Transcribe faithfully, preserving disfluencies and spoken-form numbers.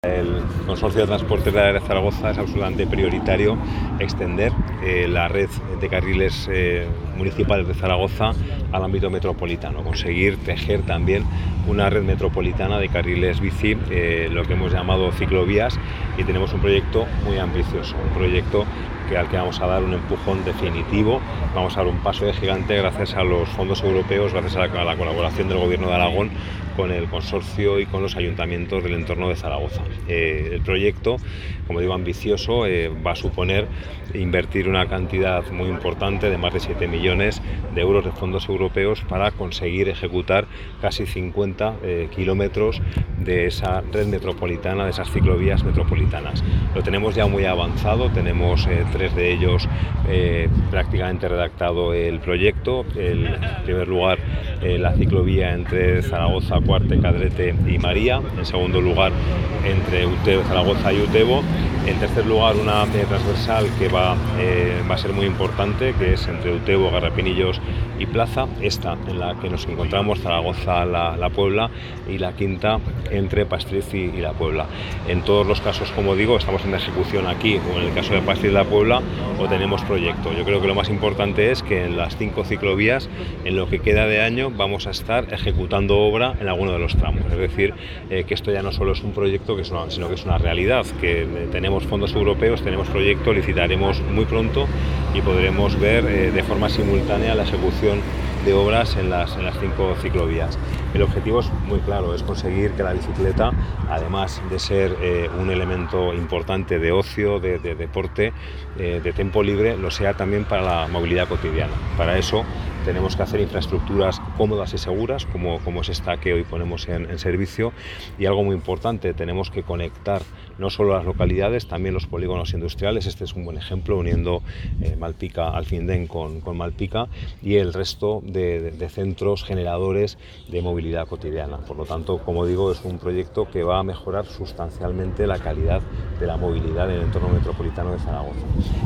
El Consorcio de Transportes de la Área de Zaragoza es absolutamente prioritario extender eh, la red de carriles eh, municipales de Zaragoza al ámbito metropolitano, conseguir tejer también una red metropolitana de carriles bici, eh, lo que hemos llamado ciclovías, y tenemos un proyecto muy ambicioso, un proyecto que, al que vamos a dar un empujón definitivo. Vamos a dar un paso de gigante gracias a los fondos europeos, gracias a la, a la colaboración del Gobierno de Aragón con el consorcio y con los ayuntamientos del entorno de Zaragoza. Eh, el proyecto, como digo, ambicioso, eh, va a suponer invertir una cantidad muy importante de más de siete millones de euros de fondos europeos para conseguir ejecutar casi cincuenta eh, kilómetros de esa red metropolitana, de esas ciclovías metropolitanas. Lo tenemos ya muy avanzado, tenemos eh, tres de ellos eh, prácticamente redactado el proyecto. El, en primer lugar, eh, la ciclovía entre Zaragoza, Cuarte, Cadrete y María. En segundo lugar, entre Utebo, Zaragoza y Utebo. En tercer lugar, una eh, transversal que va, eh, va a ser muy importante, que es entre Utebo, Garrapinillos y Plaza. Esta en la que nos encontramos, Zaragoza, la, la Puebla, y la quinta entre Pastriz y, y la Puebla. En todos los casos, como digo, estamos en ejecución aquí, o en el caso de Pastriz y la Puebla, o tenemos proyecto. Yo creo que lo más importante es que en las cinco ciclovías, en lo que queda de año, vamos a estar ejecutando obra en alguno de los tramos. Es decir, eh, que esto ya no solo es un proyecto, que es una, sino que es una realidad, que eh, tenemos fondos europeos, tenemos proyecto, licitaremos muy pronto y podremos ver eh, de forma simultánea la ejecución de obras en las, en las cinco ciclovías. El objetivo es muy claro, es conseguir que la bicicleta, además de ser eh, un elemento importante de ocio, de, de deporte, eh, de tiempo libre, lo sea también para la movilidad cotidiana. Para eso tenemos que hacer infraestructuras cómodas y seguras, como, como es esta que hoy ponemos en, en servicio, y algo muy importante, tenemos que conectar no solo las localidades, también los polígonos industriales. Este es un buen ejemplo, uniendo eh, Malpica, Alfindén con, con Malpica, y el resto de, de, de centros generadores de movilidad cotidiana. Por lo tanto, como digo, es un proyecto que va a mejorar sustancialmente la calidad de la movilidad en el entorno metropolitano de Zaragoza.